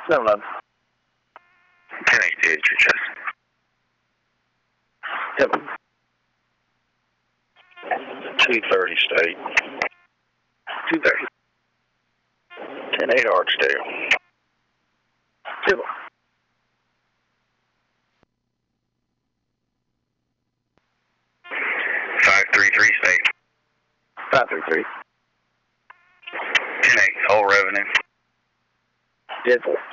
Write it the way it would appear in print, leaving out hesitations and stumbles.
7-11. 10-8 to chest. Yep. 230 state. 230. 10-8 Archdale. Yep. 533 state. 533. 10-8 Whole Revenue. Did